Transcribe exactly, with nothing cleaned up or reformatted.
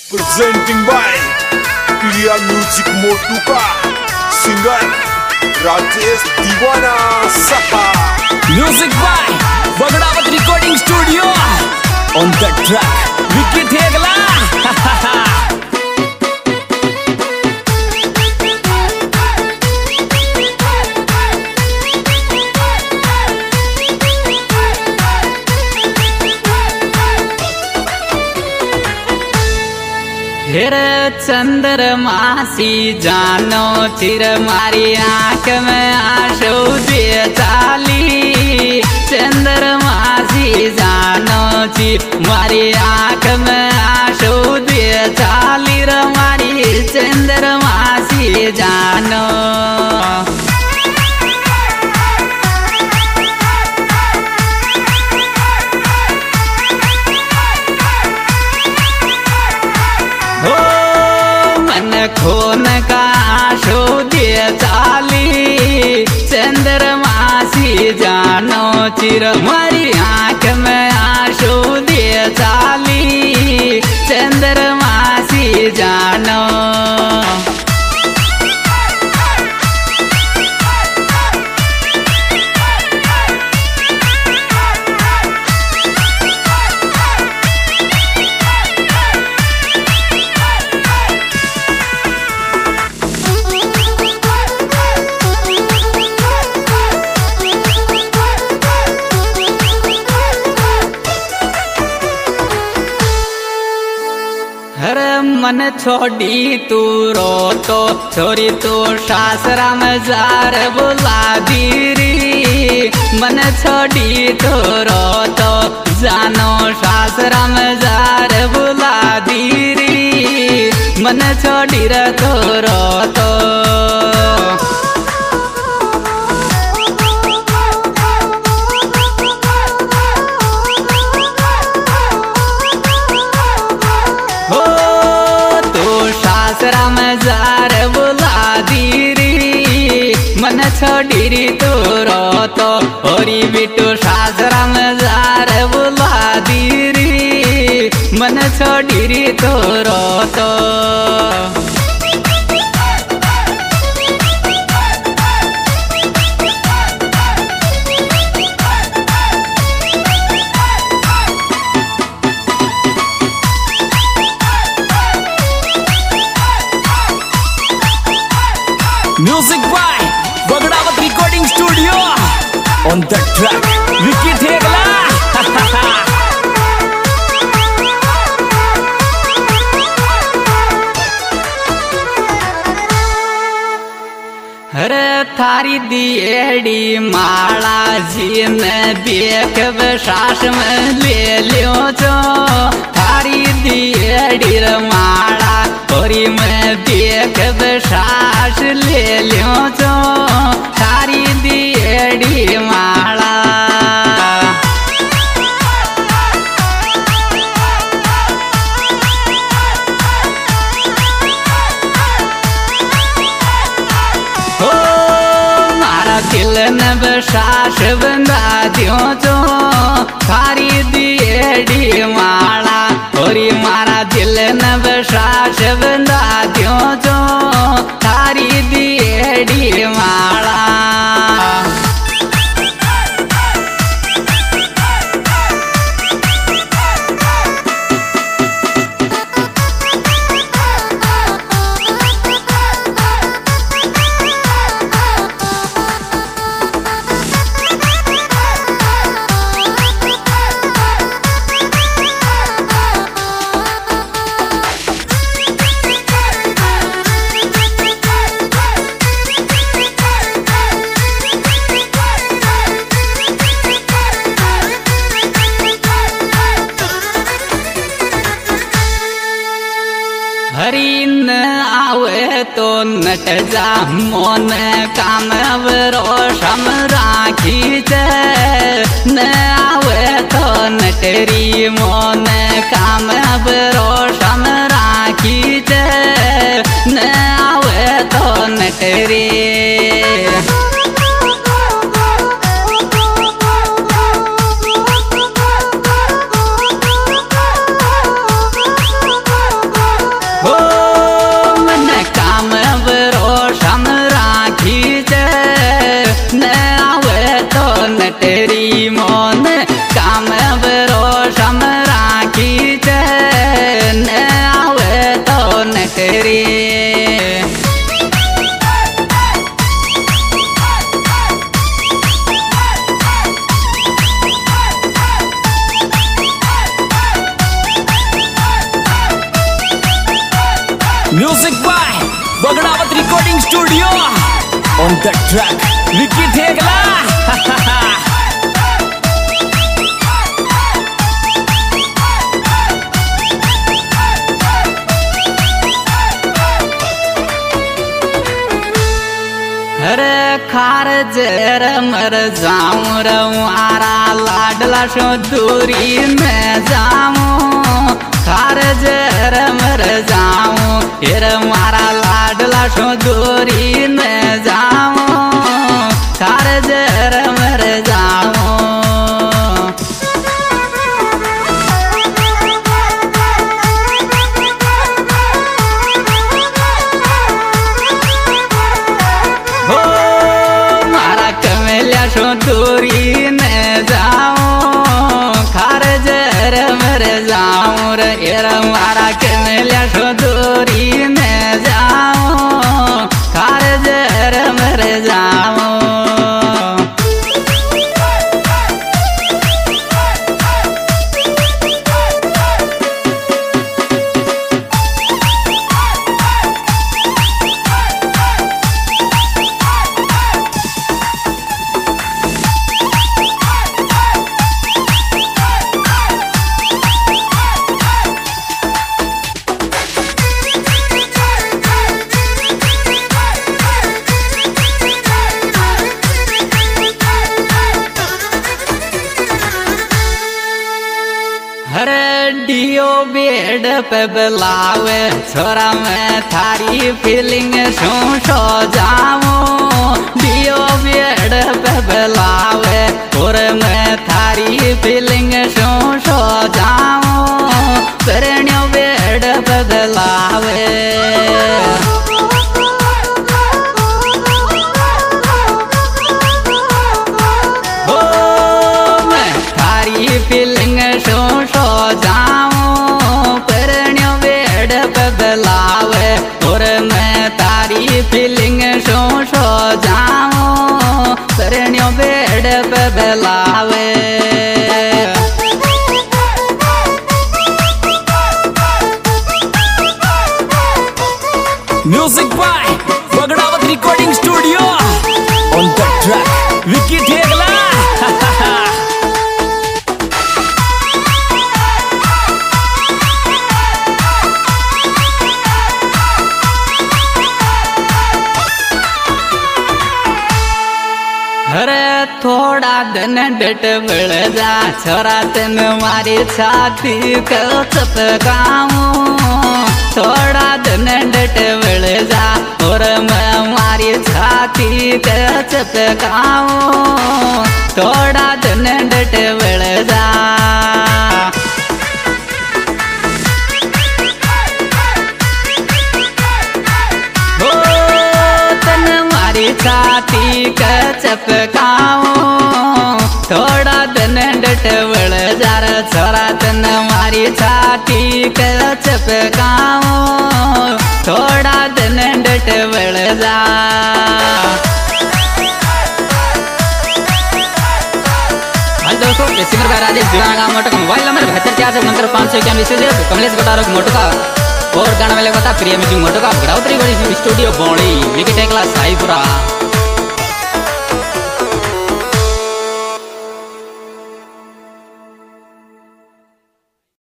presenting by Priya Music Motuka, singer Rajesh Diwana Saha. Music by Bagdawat Recording Studio. On the track, Vicky Thegla. फिर चंद्रमासी जानो चिर मारी आंख में आंसू दे चाली। चंद्रमासी जानो चिर मारी आंख में आंसू दे चाली रे मारी चंद्रमासी जानो। खून का आंसू दे चाली। चंद्रमासी जानो चिर मारी आंख में आंसू दे चाली। चंद्रमासी जानो मन छोड़ी तू रो तो छोरी तू सासरा में जार बुला दीरी। मन छोड़ी तू रो तो जानो सासरा में जार बुला दीरी। मन छोड़ी रे तू रो तो जार बुला दीरी। मन छोड़ी तू रो तो होरी बिटू सासरा में जार बुला दीरी। मन छोड़ी तू रो तो Music by Bagdawat Recording Studio. On the track, Vicky Thegla. हरे थारी दिएड़ी माला जी ने देख सास में ले लियो जो। थारी दिएड़ी माला तोरी में देख सास ले लियो जो। थारी दिएड़ी माला दिल न सास बंदा दियो जो। थारी दिएड़ी माला होरी मारा दिल न सास बंदा दियो जो। थारी दिएड़ी माला हरी न आवे तो नट जा मोन काम रोशम राखी चे। न आवे तो नटरी मोन काम रोशम राखी चे। न आवे तो नटरी रे। Music by Bagdawat recording studio on the track Vicky Thegla. अरे खार जर मर जाऊं रवारा लाडला शो दूरी में जाऊं। खार जर मर जाऊं फिर मारा लाडला शो दूरी में जाऊं। खार जर मर जाऊं। शो दूरी न जाऊं। खार जर मर जाऊं रे मारा कमलिया शो दूरी न जाऊं। खार जर मर जाऊं। डियो बेड पे बुलावे छोरा मैं थारी फीलिंग शो शो जाऊं। डियो बेड पे बुलावे और मैं थारी फीलिंग शो शो जाऊं। परण्यो बेड पे बुलावे ओ मैं थारी फीलिंग शो शो जाऊं। परण्यो बेड पे बुलावे और मैं तारी फीलिंग शो शो जाऊं। परण्यो बेड पे बुलावे music by Bagdawat recording studio on the track Vicky Thegla. अरे थोड़ा दिन डट बढ़ जा छोरा तेन मारी छाती को चपकाऊं। थोड़ा दिन डट बढ़ जा और मैं मारी छाती को चपकाऊं। थोड़ा दिन डट बढ़ जा छाती का चपकाऊं। थोड़ा दिन डट बढ़ जा छोरा तन मारी छाती का चपकाऊं। थोड़ा दिन डट बढ़ जा दोस्तों सिंगर भाई राजेश दीवाना मोटका मोबाइल नंबर बहत्तर चार सौ उनहत्तर पाँच सौ इक्यानवे से कमलेश गटारों मोटका और गाना वाले बता प्रिय म्यूजिक मोटका बगड़ावत रिकॉर्डिंग स्टूडियो बौड़ी विकी टेगला साईपुरा।